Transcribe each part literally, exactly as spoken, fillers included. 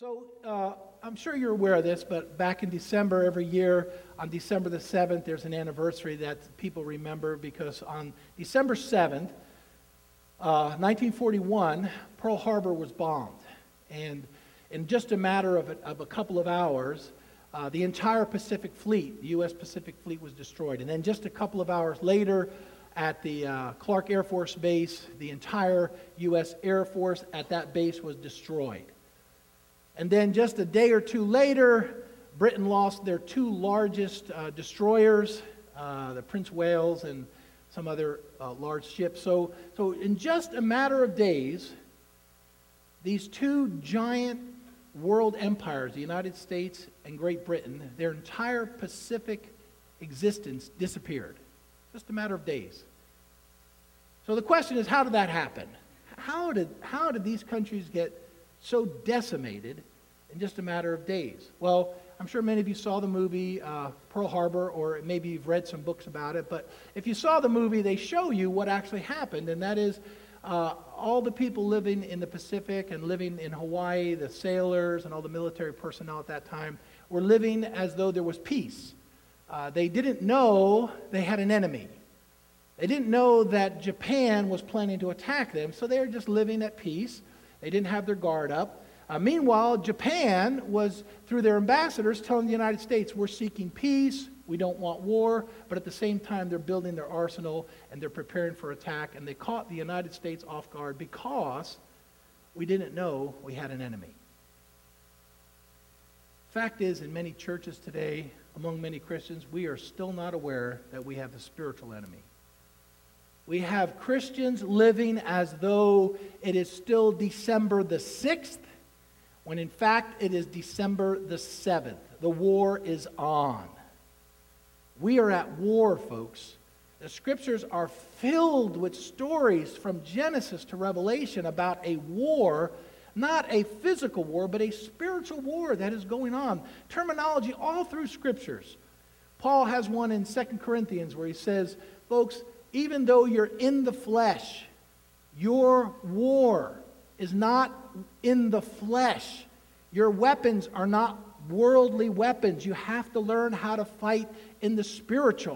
So uh, I'm sure you're aware of this, but back in December every year, on December the seventh, there's an anniversary that people remember because on December seventh, uh, nineteen forty-one, Pearl Harbor was bombed. And in just a matter of a, of a couple of hours, uh, the entire Pacific Fleet, the U S Pacific Fleet, was destroyed. And then just a couple of hours later, at the uh, Clark Air Force Base, the entire U S Air Force at that base was destroyed. And then just a day or two later, Britain lost their two largest uh, destroyers, uh, the Prince Wales and some other uh, large ships. So, so in just a matter of days, these two giant world empires, the United States and Great Britain, their entire Pacific existence disappeared. Just a matter of days. So the question is, how did that happen? How did, how did these countries get so decimated in just a matter of days? Well, I'm sure many of you saw the movie uh, Pearl Harbor, or maybe you've read some books about it, but if you saw the movie, they show you what actually happened, and that is uh, all the people living in the Pacific and living in Hawaii, the sailors and all the military personnel at that time, were living as though there was peace. Uh, they didn't know they had an enemy. They didn't know that Japan was planning to attack them, so they were just living at peace. They didn't have their guard up. Uh, meanwhile, Japan was, through their ambassadors, telling the United States, we're seeking peace, we don't want war, but at the same time, they're building their arsenal and they're preparing for attack, and they caught the United States off guard because we didn't know we had an enemy. Fact is, in many churches today, among many Christians, we are still not aware that we have a spiritual enemy. We have Christians living as though it is still December the sixth, when in fact it is December the seventh. The war is on. We are at war, folks. The scriptures are filled with stories from Genesis to Revelation about a war, not a physical war, but a spiritual war that is going on. Terminology all through scriptures. Paul has one in Second Corinthians where he says, folks, even though you're in the flesh, your war is not in the flesh. Your weapons are not worldly weapons. You have to learn how to fight in the spiritual.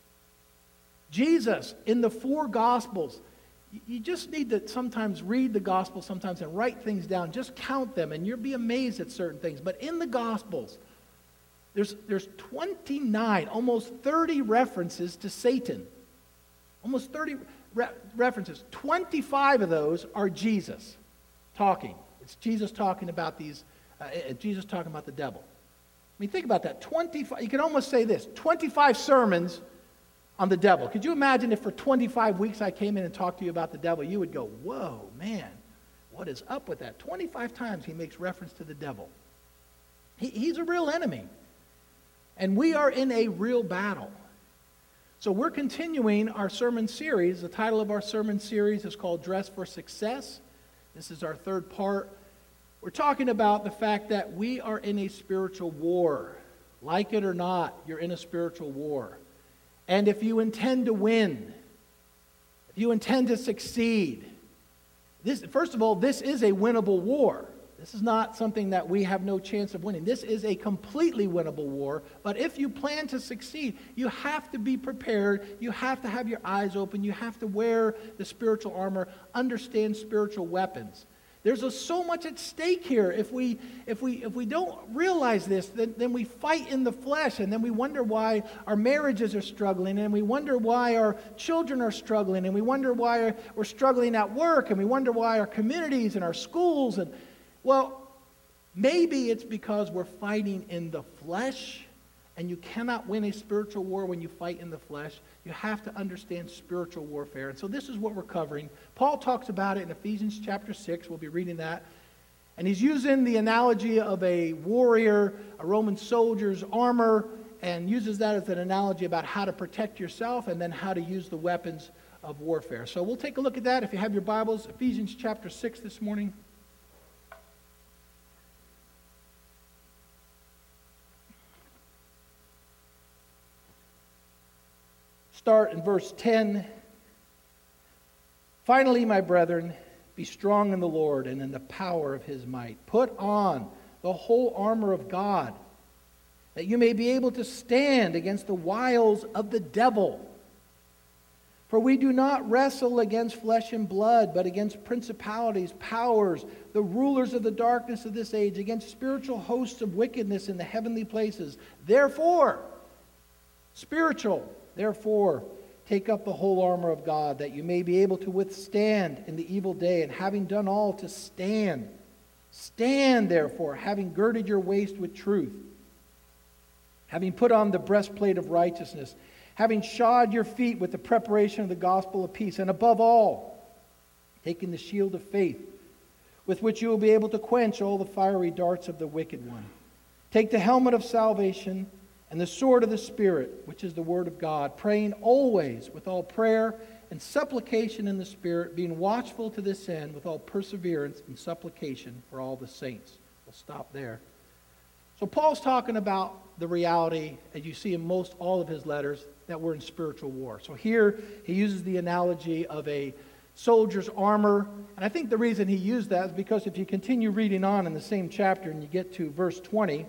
Jesus, in the four Gospels, you just need to sometimes read the Gospel sometimes and write things down. Just count them and you'll be amazed at certain things. But in the Gospels, there's, there's twenty-nine, almost thirty references to Satan. Almost thirty re- references. twenty-five of those are Jesus talking. It's Jesus talking about these, uh, Jesus talking about the devil. I mean, think about that. twenty-five, you can almost say this, twenty-five sermons on the devil. Could you imagine if for twenty-five weeks I came in and talked to you about the devil? You would go, whoa, man, what is up with that? twenty-five times he makes reference to the devil. He, he's a real enemy. And we are in a real battle. So we're continuing our sermon series. The title of our sermon series is called Dress for Success. This is our third part. We're talking about the fact that we are in a spiritual war. Like it or not, you're in a spiritual war. And if you intend to win, if you intend to succeed, this, first of all, this is a winnable war. This is not something that we have no chance of winning. This is a completely winnable war. But if you plan to succeed, you have to be prepared. You have to have your eyes open. You have to wear the spiritual armor, understand spiritual weapons. There's a, so much at stake here. If we if we if we don't realize this, then, then we fight in the flesh, and then we wonder why our marriages are struggling, and we wonder why our children are struggling, and we wonder why we're struggling at work, and we wonder why our communities and our schools and well, maybe it's because we're fighting in the flesh, and you cannot win a spiritual war when you fight in the flesh. You have to understand spiritual warfare. And so this is what we're covering. Paul talks about it in Ephesians chapter six. We'll be reading that. And he's using the analogy of a warrior, a Roman soldier's armor, and uses that as an analogy about how to protect yourself and then how to use the weapons of warfare. So we'll take a look at that. If you have your Bibles, Ephesians chapter six this morning. Start in verse ten. Finally, my brethren, be strong in the Lord and in the power of his might. Put on the whole armor of God, that you may be able to stand against the wiles of the devil. For we do not wrestle against flesh and blood, but against principalities, powers, the rulers of the darkness of this age, against spiritual hosts of wickedness in the heavenly places. Therefore, spiritual, therefore, take up the whole armor of God, that you may be able to withstand in the evil day, and having done all, to stand. Stand, therefore, having girded your waist with truth, having put on the breastplate of righteousness, having shod your feet with the preparation of the gospel of peace, and above all, taking the shield of faith, with which you will be able to quench all the fiery darts of the wicked one. Take the helmet of salvation and the sword of the Spirit, which is the word of God, praying always with all prayer and supplication in the Spirit, being watchful to this end with all perseverance and supplication for all the saints. We'll stop there. So Paul's talking about the reality, as you see in most all of his letters, that we're in spiritual war. So here he uses the analogy of a soldier's armor. And I think the reason he used that is because if you continue reading on in the same chapter and you get to verse twenty,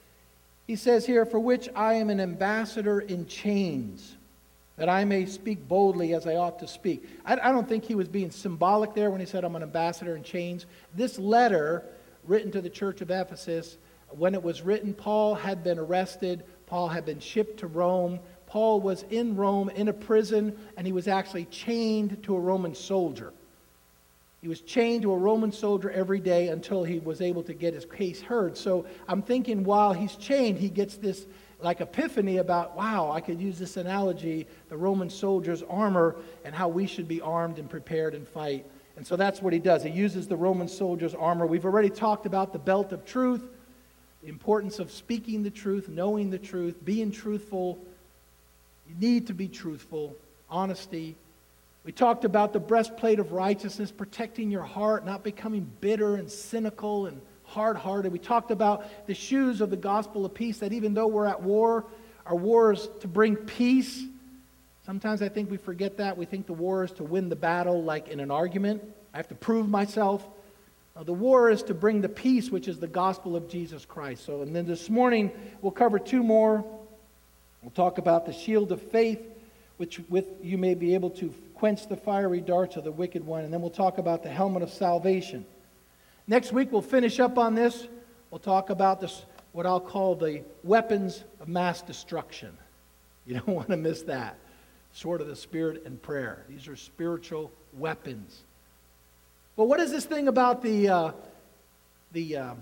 he says here, for which I am an ambassador in chains, that I may speak boldly as I ought to speak. I, I don't think he was being symbolic there when he said I'm an ambassador in chains. This letter, written to the church of Ephesus, when it was written, Paul had been arrested. Paul had been shipped to Rome. Paul was in Rome in a prison, and he was actually chained to a Roman soldier. He was chained to a Roman soldier every day until he was able to get his case heard. So I'm thinking while he's chained, he gets this like epiphany about, wow, I could use this analogy, the Roman soldier's armor, and how we should be armed and prepared and fight. And so that's what he does. He uses the Roman soldier's armor. We've already talked about the belt of truth, the importance of speaking the truth, knowing the truth, being truthful. You need to be truthful, honesty. We talked about the breastplate of righteousness, protecting your heart, not becoming bitter and cynical and hard-hearted. We talked about the shoes of the gospel of peace, that even though we're at war, our war is to bring peace. Sometimes I think we forget that. We think the war is to win the battle like in an argument. I have to prove myself. Uh, the war is to bring the peace, which is the gospel of Jesus Christ. So, and then this morning, we'll cover two more. We'll talk about the shield of faith, which with you may be able to quench the fiery darts of the wicked one. And then we'll talk about the helmet of salvation. Next week, we'll finish up on this. We'll talk about this, what I'll call the weapons of mass destruction. You don't want to miss that. Sword of the Spirit and prayer. These are spiritual weapons. Well, what is this thing about the uh, the uh,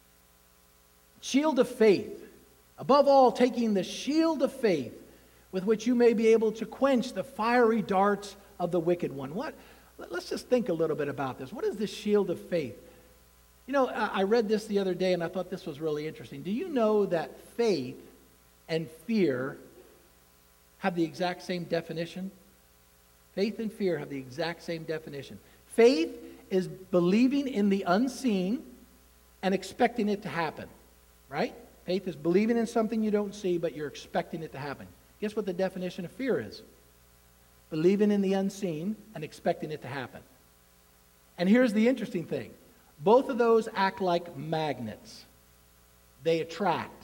shield of faith? Above all, taking the shield of faith, with which you may be able to quench the fiery darts of the wicked one. What? Let's just think a little bit about this. What is the shield of faith? You know, I read this the other day, and I thought this was really interesting. Do you know that faith and fear have the exact same definition? Faith and fear have the exact same definition. Faith is believing in the unseen and expecting it to happen, right? Faith is believing in something you don't see, but you're expecting it to happen. Guess what the definition of fear is? Believing in the unseen and expecting it to happen. And here's the interesting thing. Both of those act like magnets. They attract.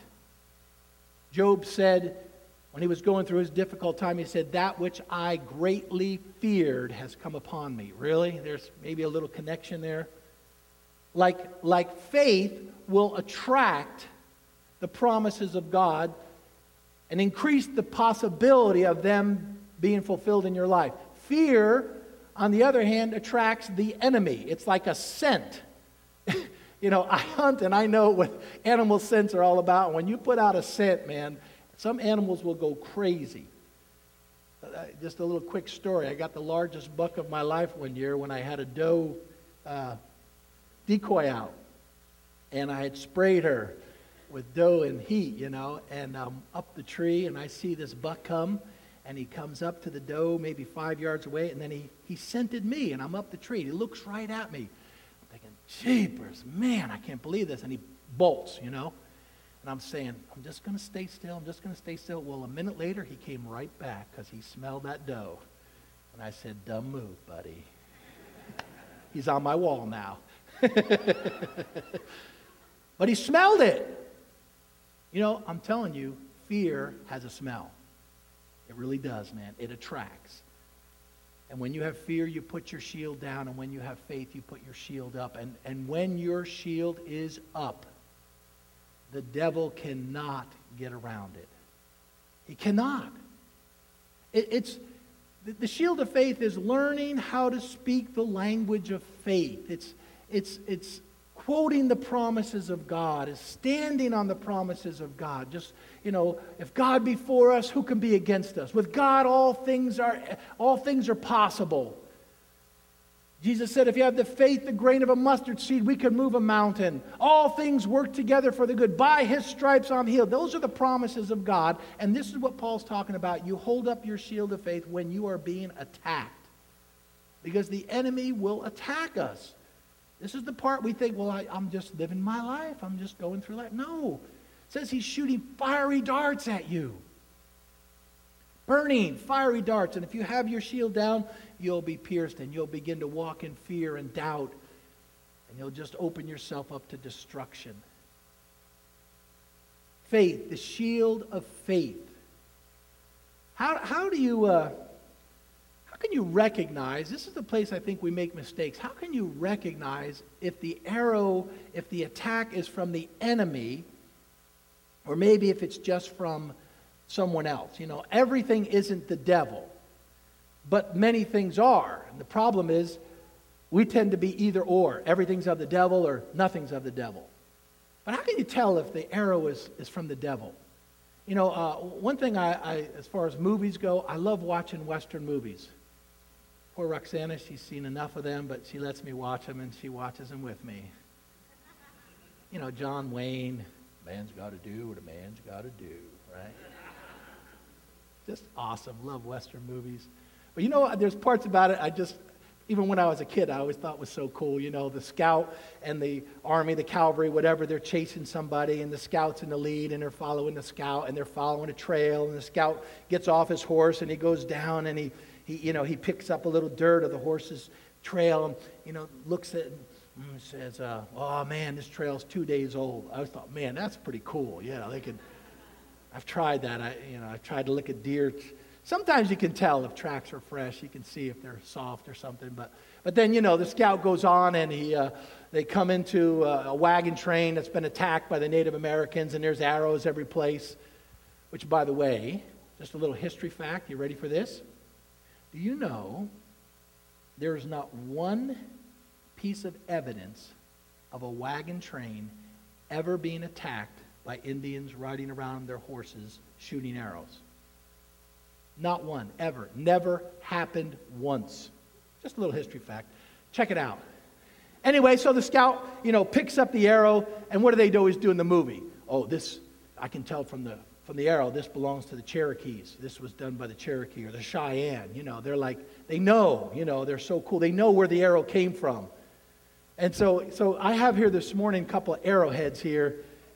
Job said, when he was going through his difficult time, he said, that which I greatly feared has come upon me. Really? There's maybe a little connection there. Like, like faith will attract the promises of God and increase the possibility of them being fulfilled in your life. Fear, on the other hand, attracts the enemy. It's like a scent. You know, I hunt and I know what animal scents are all about. When you put out a scent, man, some animals will go crazy. Uh, just a little quick story. I got the largest buck of my life one year when I had a doe uh, decoy out. And I had sprayed her with doe and heat, you know, and um, up the tree, and I see this buck come, and he comes up to the doe maybe five yards away, and then he, he scented me, and I'm up the tree. He looks right at me. I'm thinking, jeepers, man, I can't believe this. And he bolts, you know. And I'm saying, I'm just going to stay still. I'm just going to stay still. Well, a minute later, he came right back because he smelled that doe. And I said, dumb move, buddy. He's on my wall now. But he smelled it. You know, I'm telling you, fear has a smell. It really does, man. It attracts. And when you have fear, you put your shield down. And when you have faith, you put your shield up. And, and when your shield is up, the devil cannot get around it. He cannot. It, it's the, the shield of faith is learning how to speak the language of faith. It's, it's, it's quoting the promises of God. It's standing on the promises of God. Just, you know, if God be for us, who can be against us? With God, all things are all things are possible. Jesus said, if you have the faith, the grain of a mustard seed, we can move a mountain. All things work together for the good. By his stripes I'm healed. Those are the promises of God. And this is what Paul's talking about. You hold up your shield of faith when you are being attacked. Because the enemy will attack us. This is the part we think, well, I, I'm just living my life. I'm just going through life. No. It says he's shooting fiery darts at you. Burning fiery darts. And if you have your shield down, you'll be pierced and you'll begin to walk in fear and doubt. And you'll just open yourself up to destruction. Faith, the shield of faith. How, how do you, uh, how can you recognize, this is the place I think we make mistakes. How can you recognize if the arrow, if the attack is from the enemy, or maybe if it's just from someone else? You know, everything isn't the devil, but many things are. And the problem is, we tend to be either or. Everything's of the devil or nothing's of the devil. But how can you tell if the arrow is, is from the devil? You know, uh, one thing I, I, as far as movies go, I love watching Western movies. Poor Roxana, she's seen enough of them, but she lets me watch them, and she watches them with me. You know, John Wayne, man's got to do what a man's got to do, right? Just awesome. Love Western movies. But you know, there's parts about it I just, even when I was a kid, I always thought was so cool. You know, the scout and the army, the cavalry, whatever, they're chasing somebody, and the scout's in the lead, and they're following the scout, and they're following a trail, and the scout gets off his horse, and he goes down, and he, he you know, he picks up a little dirt of the horse's trail, and, you know, looks at it and says, uh, oh, man, this trail's two days old. I always thought, man, that's pretty cool. Yeah, they could, I've tried that. I, you know, I've tried to look at deer. Sometimes you can tell if tracks are fresh. You can see if they're soft or something. But but then, you know, the scout goes on, and he uh, they come into a, a wagon train that's been attacked by the Native Americans, and there's arrows every place. Which, by the way, just a little history fact. You ready for this? Do you know there is not one piece of evidence of a wagon train ever being attacked by Indians riding around their horses shooting arrows? Not one, ever. Never happened once. Just a little history fact. Check it out. Anyway, so the scout, you know, picks up the arrow, and what do they always do in the movie? Oh, this, I can tell from the from the arrow, this belongs to the Cherokees. This was done by the Cherokee or the Cheyenne. You know, they're like, they know, you know, they're so cool. They know where the arrow came from. And so, so I have here this morning a couple of arrowheads here,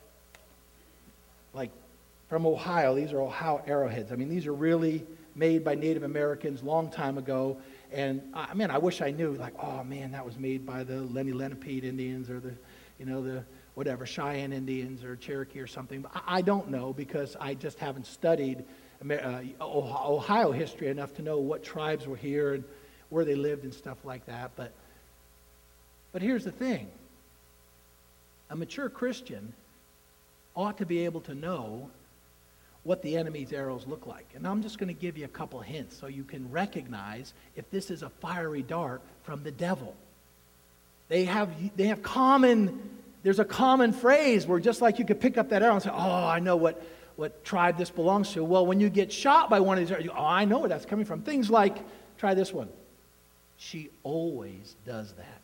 like from Ohio. These are Ohio arrowheads. I mean, these are really made by Native Americans long time ago. And I mean, I wish I knew, like, oh man, that was made by the Lenni Lenape Indians or the, you know, the whatever, Cheyenne Indians or Cherokee or something. But I, I don't know because I just haven't studied uh, Ohio history enough to know what tribes were here and where they lived and stuff like that. But, but here's the thing. A mature Christian ought to be able to know what the enemy's arrows look like. And I'm just going to give you a couple hints so you can recognize if this is a fiery dart from the devil. They have they have common, there's a common phrase where just like you could pick up that arrow and say, oh, I know what, what tribe this belongs to. Well, when you get shot by one of these arrows, you, oh, I know where that's coming from. Things like, try this one. She always does that.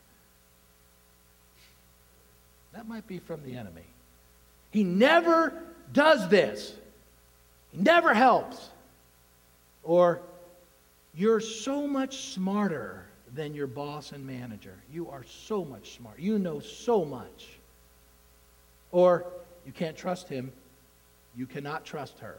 That might be from the enemy. He never does this. He never helps. Or, you're so much smarter than your boss and manager. You are so much smart. You know so much. Or, you can't trust him. You cannot trust her.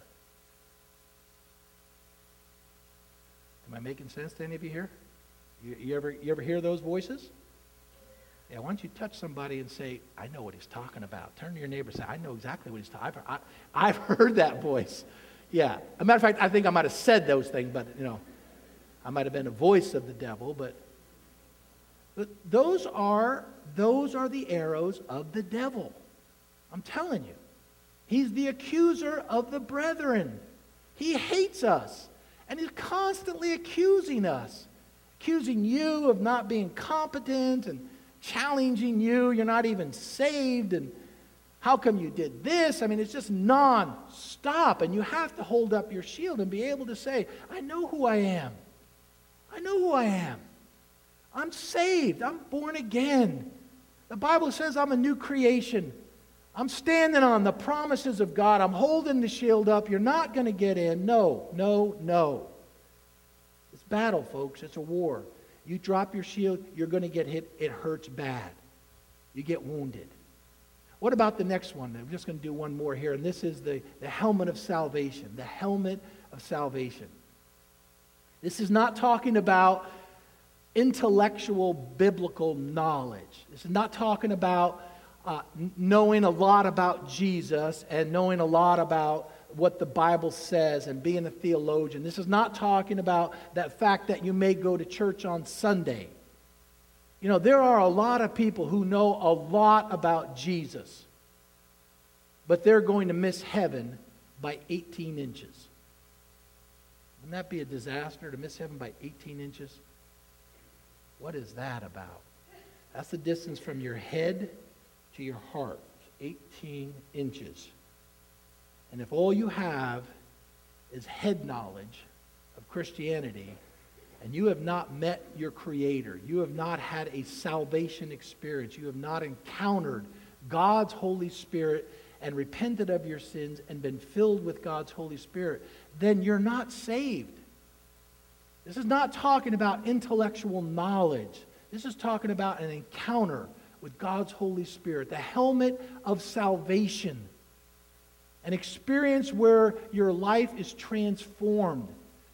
Am I making sense to any of you here? You, you ever you ever hear those voices? Yeah, why don't you touch somebody and say, I know what he's talking about. Turn to your neighbor and say, I know exactly what he's talking about. I've heard that voice. Yeah. As a matter of fact, I think I might have said those things, but, you know, I might have been a voice of the devil, but, but those are, those are the arrows of the devil. I'm telling you. He's the accuser of the brethren. He hates us, and he's constantly accusing us, accusing you of not being competent and challenging you. You're not even saved, and how come you did this? I mean, it's just non-stop, and you have to hold up your shield and be able to say, I know who I am. I know who I am. I'm saved. I'm born again. The Bible says I'm a new creation. I'm standing on the promises of God. I'm holding the shield up. You're not going to get in. No, no, no. It's battle, folks. It's a war. You drop your shield, you're going to get hit. It hurts bad. You get wounded. What about the next one? I'm just going to do one more here, and this is the, the helmet of salvation. The helmet of salvation. This is not talking about intellectual biblical knowledge. This is not talking about uh, knowing a lot about Jesus and knowing a lot about what the Bible says and being a theologian. This is not talking about that fact that you may go to church on Sunday. You know, there are a lot of people who know a lot about Jesus, but they're going to miss heaven by eighteen inches. Wouldn't that be a disaster to miss heaven by eighteen inches? What is that about? That's the distance from your head to your heart. eighteen inches. And if all you have is head knowledge of Christianity, and you have not met your Creator, you have not had a salvation experience, you have not encountered God's Holy Spirit and repented of your sins and been filled with God's Holy Spirit, then you're not saved. This is not talking about intellectual knowledge. This is talking about an encounter with God's Holy Spirit, the helmet of salvation. An experience where your life is transformed.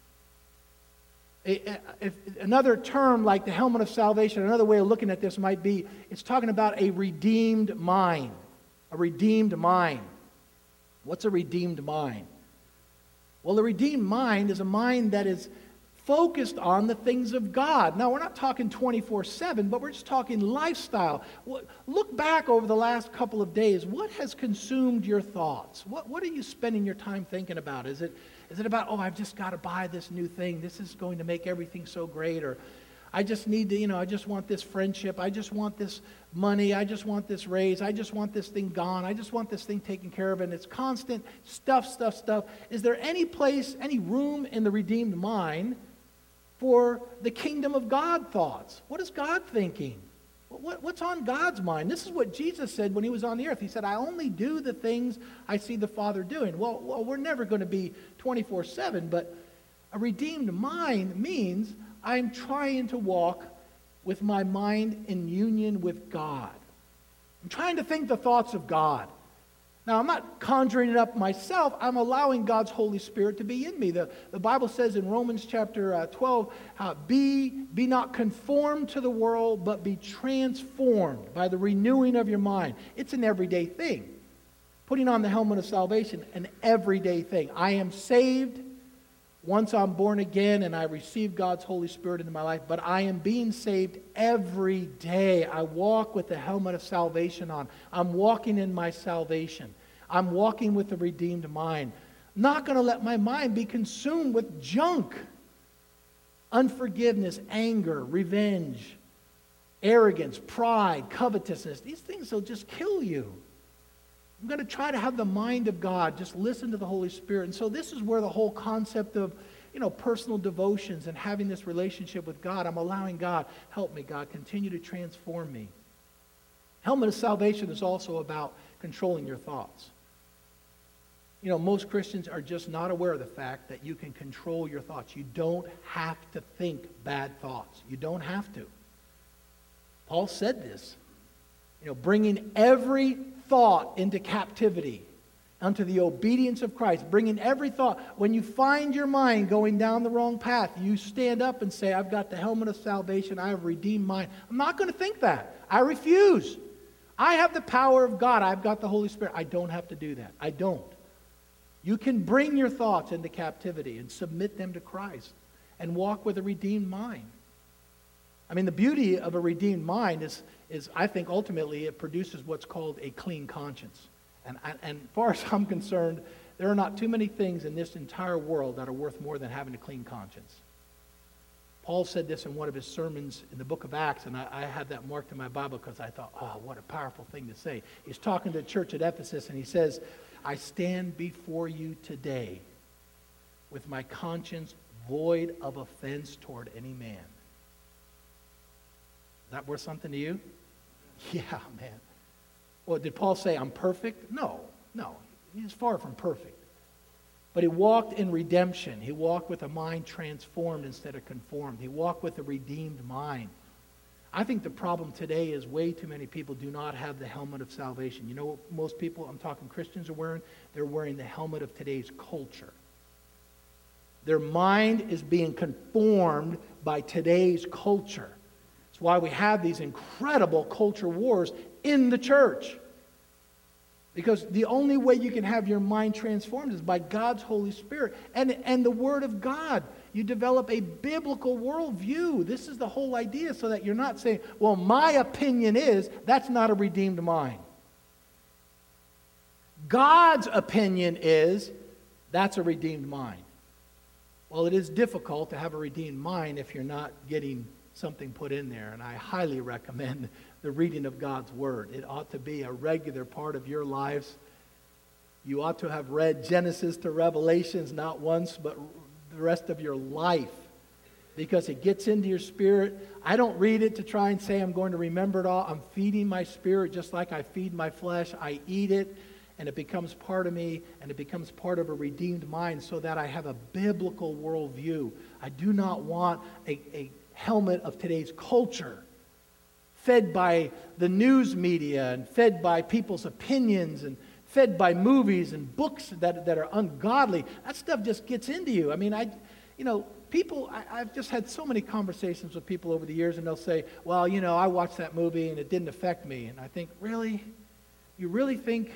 If another term like the helmet of salvation, another way of looking at this might be, it's talking about a redeemed mind. A redeemed mind. What's a redeemed mind? Well, a redeemed mind is a mind that is focused on the things of God. Now, we're not talking twenty-four seven, but we're just talking lifestyle. Look back over the last couple of days. What has consumed your thoughts? What, what are you spending your time thinking about? Is it, is it about, oh, I've just got to buy this new thing. This is going to make everything so great. Or I just need to, you know, I just want this friendship. I just want this money. I just want this raise. I just want this thing gone. I just want this thing taken care of. And it's constant stuff, stuff, stuff. Is there any place, any room in the redeemed mind for the kingdom of God thoughts? What is God thinking? What, what's on God's mind? This is what Jesus said when he was on the earth. He said, I only do the things I see the Father doing. Well, well we're never going to be twenty-four seven, but a redeemed mind means I'm trying to walk with my mind in union with God. I'm trying to think the thoughts of God. Now, I'm not conjuring it up myself. I'm allowing God's Holy Spirit to be in me. The, the Bible says in Romans chapter uh, twelve, uh, be, be not conformed to the world, but be transformed by the renewing of your mind. It's an everyday thing. Putting on the helmet of salvation, an everyday thing. I am saved once I'm born again and I receive God's Holy Spirit into my life, but I am being saved every day. I walk with the helmet of salvation on. I'm walking in my salvation. I'm walking with a redeemed mind. Not going to let my mind be consumed with junk. Unforgiveness, anger, revenge, arrogance, pride, covetousness. These things will just kill you. I'm going to try to have the mind of God. Just listen to the Holy Spirit. And so this is where the whole concept of, you know, personal devotions and having this relationship with God, I'm allowing God, help me, God, continue to transform me. Helmet of salvation is also about controlling your thoughts. You know, most Christians are just not aware of the fact that you can control your thoughts. You don't have to think bad thoughts. You don't have to. Paul said this. You know, bringing every thought into captivity unto the obedience of Christ, bringing every thought. When you find your mind going down the wrong path, you stand up and say, I've got the helmet of salvation. I have redeemed mine. I'm not going to think that. I refuse. I have the power of God. I've got the Holy Spirit. I don't have to do that. I don't. You can bring your thoughts into captivity and submit them to Christ and walk with a redeemed mind. I mean, the beauty of a redeemed mind is, is I think ultimately it produces what's called a clean conscience. And, and as far as I'm concerned, there are not too many things in this entire world that are worth more than having a clean conscience. Paul said this in one of his sermons in the book of Acts, and I, I had that marked in my Bible because I thought, oh, what a powerful thing to say. He's talking to the church at Ephesus, and he says, I stand before you today with my conscience void of offense toward any man. Is that worth something to you? Yeah, man. Well, did Paul say, I'm perfect? No, no. He's far from perfect. But he walked in redemption. He walked with a mind transformed instead of conformed. He walked with a redeemed mind. I think the problem today is way too many people do not have the helmet of salvation. You know what most people, I'm talking Christians, are wearing? They're wearing the helmet of today's culture. Their mind is being conformed by today's culture. That's why we have these incredible culture wars in the church. Because the only way you can have your mind transformed is by God's Holy Spirit and, and the Word of God. You develop a biblical worldview. This is the whole idea, so that you're not saying, well, my opinion is, that's not a redeemed mind. God's opinion is, that's a redeemed mind. Well, it is difficult to have a redeemed mind if you're not getting something put in there, and I highly recommend the reading of God's Word. It ought to be a regular part of your lives. You ought to have read Genesis to Revelations not once, but the rest of your life, because it gets into your spirit. I don't read it to try and say I'm going to remember it all. I'm feeding my spirit just like I feed my flesh. I eat it, and it becomes part of me, and it becomes part of a redeemed mind so that I have a biblical worldview. I do not want a, a helmet of today's culture, fed by the news media and fed by people's opinions and fed by movies and books that, that are ungodly. That stuff just gets into you. I mean, I, you know, people, I, I've just had so many conversations with people over the years, and they'll say, well, you know, I watched that movie and it didn't affect me. And I think, really? You really think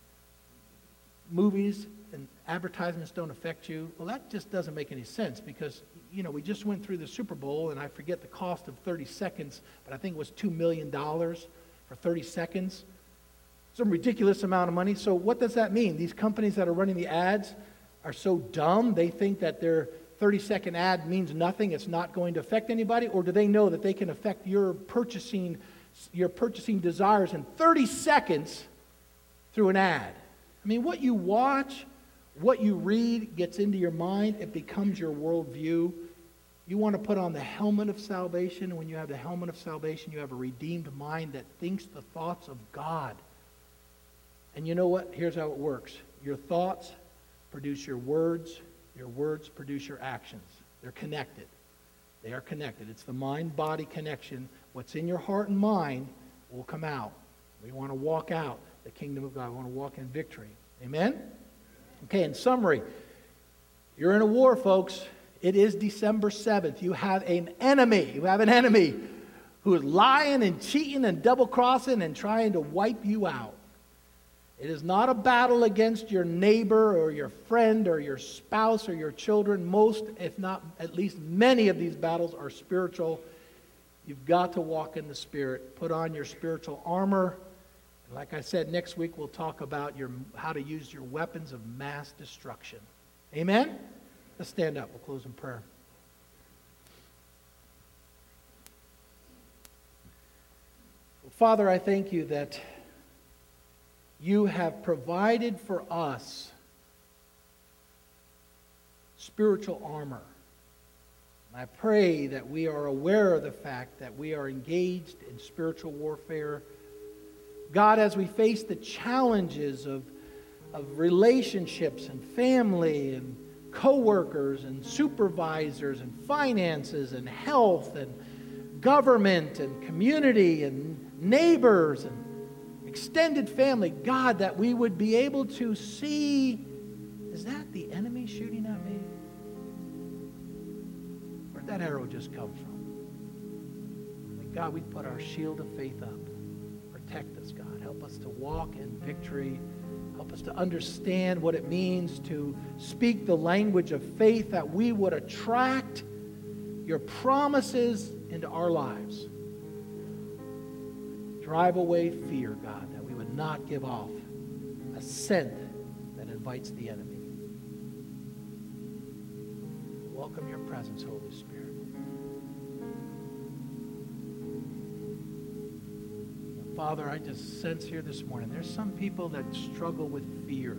movies and advertisements don't affect you? Well, that just doesn't make any sense, because you know, we just went through the Super Bowl, and I forget the cost of thirty seconds, but I think it was two million dollars for thirty seconds. Some ridiculous amount of money. So what does that mean? These companies that are running the ads are so dumb, they think that their thirty-second ad means nothing, it's not going to affect anybody? Or do they know that they can affect your purchasing, your purchasing desires in thirty seconds through an ad? I mean, what you watch, what you read gets into your mind. It becomes your worldview. You want to put on the helmet of salvation. And when you have the helmet of salvation, you have a redeemed mind that thinks the thoughts of God. And you know what? Here's how it works. Your thoughts produce your words. Your words produce your actions. They're connected. They are connected. It's the mind-body connection. What's in your heart and mind will come out. We want to walk out the kingdom of God. We want to walk in victory. Amen? Okay, in summary, you're in a war, folks. It is December seventh. You have an enemy. You have an enemy who is lying and cheating and double-crossing and trying to wipe you out. It is not a battle against your neighbor or your friend or your spouse or your children. Most, if not at least many of these battles are spiritual. You've got to walk in the Spirit. Put on your spiritual armor. Like I said, next week we'll talk about your how to use your weapons of mass destruction. Amen? Let's stand up. We'll close in prayer. Father, I thank you that you have provided for us spiritual armor. And I pray that we are aware of the fact that we are engaged in spiritual warfare. God, as we face the challenges of, of relationships and family and co-workers and supervisors and finances and health and government and community and neighbors and extended family, God, that we would be able to see, is that the enemy shooting at me? Where'd that arrow just come from? And God, we put our shield of faith up. Protect us, God. Help us to walk in victory. Help us to understand what it means to speak the language of faith, that we would attract your promises into our lives. Drive away fear, God, that we would not give off a scent that invites the enemy. Welcome your presence, Holy Spirit. Father, I just sense here this morning, there's some people that struggle with fear.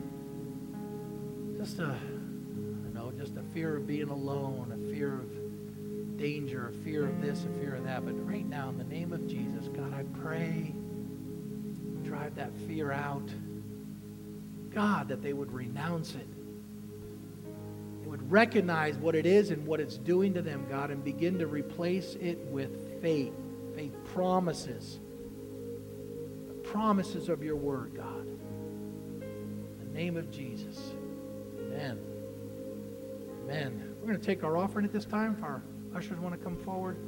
Just a, you know, just a fear of being alone, a fear of danger, a fear of this, a fear of that. But right now, in the name of Jesus, God, I pray, drive that fear out. God, that they would renounce it. They would recognize what it is and what it's doing to them, God, and begin to replace it with faith. Faith promises. The promises of your word, God. In the name of Jesus. Amen. Amen. We're going to take our offering at this time. If our ushers want to come forward.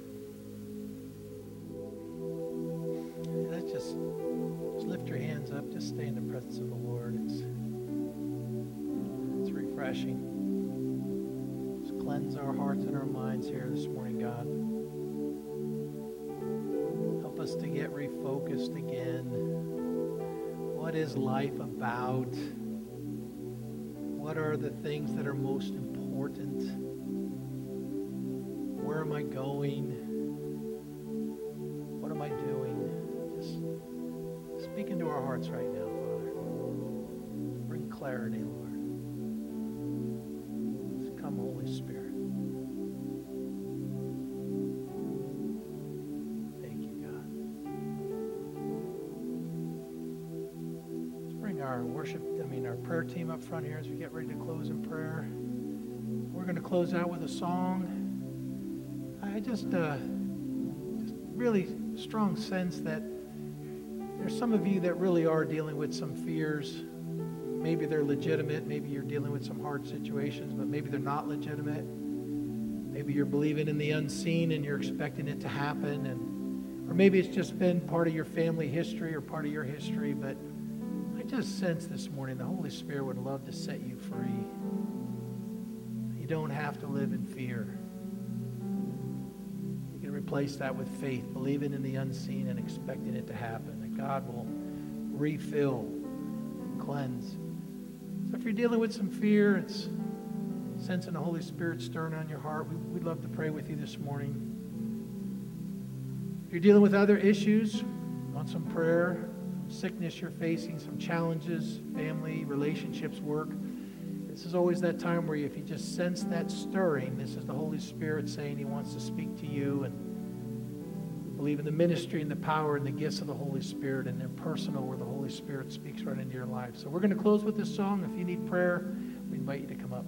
Let's just, just lift your hands up. Just stay in the presence of the Lord. It's, it's refreshing. Just cleanse our hearts and our minds here this morning, God. Help us to get refocused again. What is life about? What are the things that are most important? Where am I going? What am I doing? Just speak into our hearts right now, Father. Bring clarity, Lord. Just come, Holy Spirit. Thank you, God. Let's bring our worship, I mean our prayer team up front here as we get ready to close in prayer. We're going to close out with a song. I just, uh, just really strong sense that there's some of you that really are dealing with some fears. Maybe they're legitimate. Maybe you're dealing with some hard situations, but maybe they're not legitimate. Maybe you're believing in the unseen and you're expecting it to happen. And, or maybe it's just been part of your family history or part of your history. But I just sense this morning the Holy Spirit would love to set you free. You don't have to live in fear. Replace that with faith, believing in the unseen and expecting it to happen, that God will refill and cleanse. So if you're dealing with some fear, it's sensing the Holy Spirit stirring on your heart, we, we'd love to pray with you this morning. If you're dealing with other issues, want some prayer, some sickness you're facing, some challenges, family, relationships, work, this is always that time where if you just sense that stirring, this is the Holy Spirit saying he wants to speak to you, and believe in the ministry and the power and the gifts of the Holy Spirit, and they're personal where the Holy Spirit speaks right into your life. So we're going to close with this song. If you need prayer, we invite you to come up.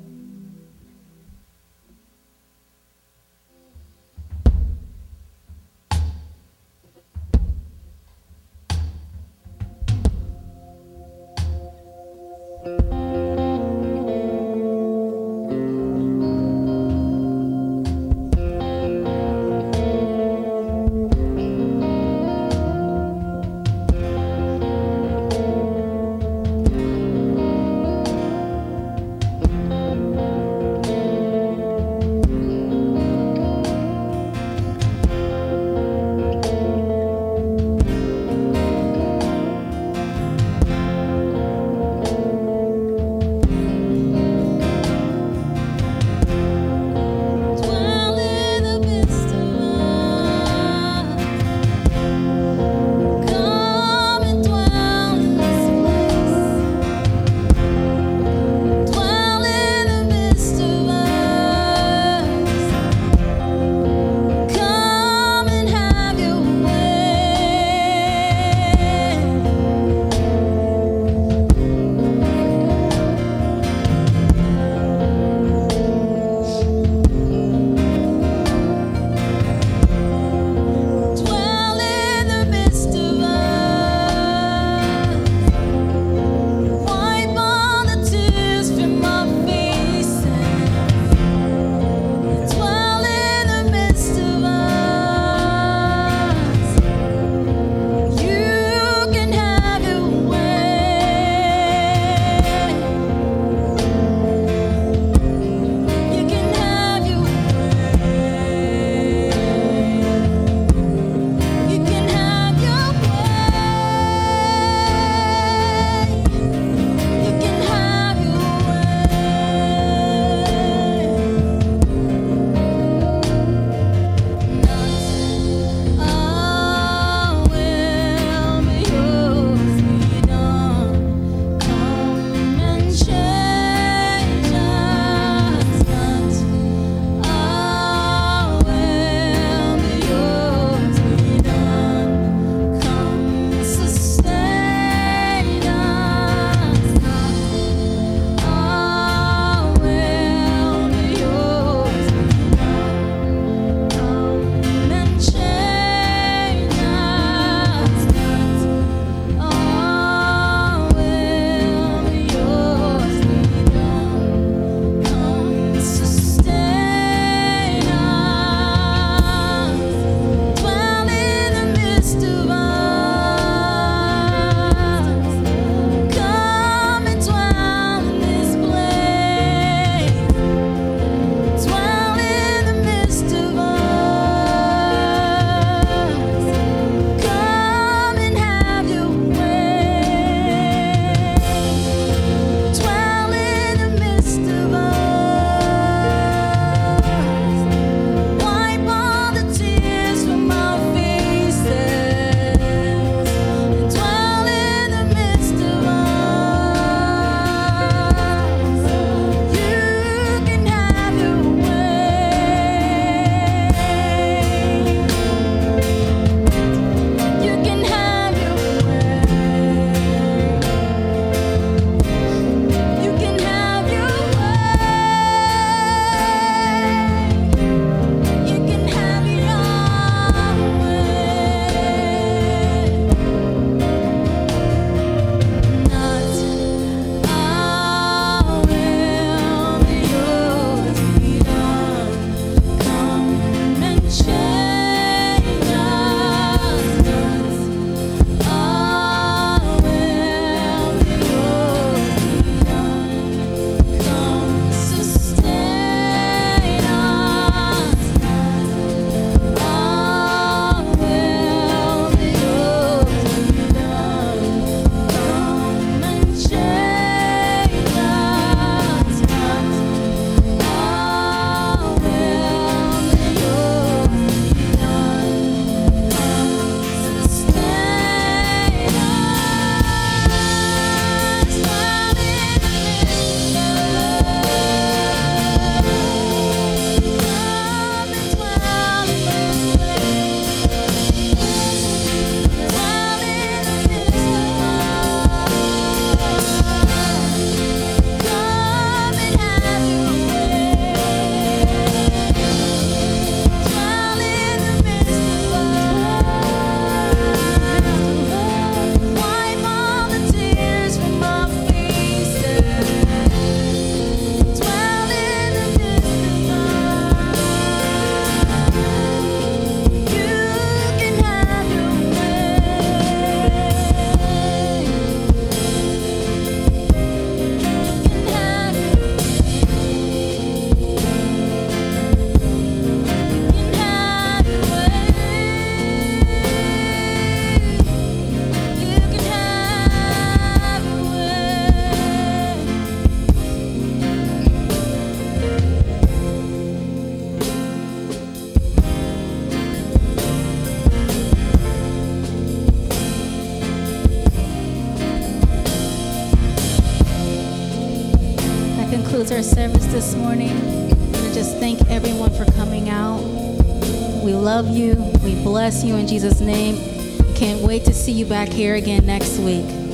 concludes our service this morning. I want to just thank everyone for coming out. We love you. We bless you in Jesus' name. Can't wait to see you back here again next week.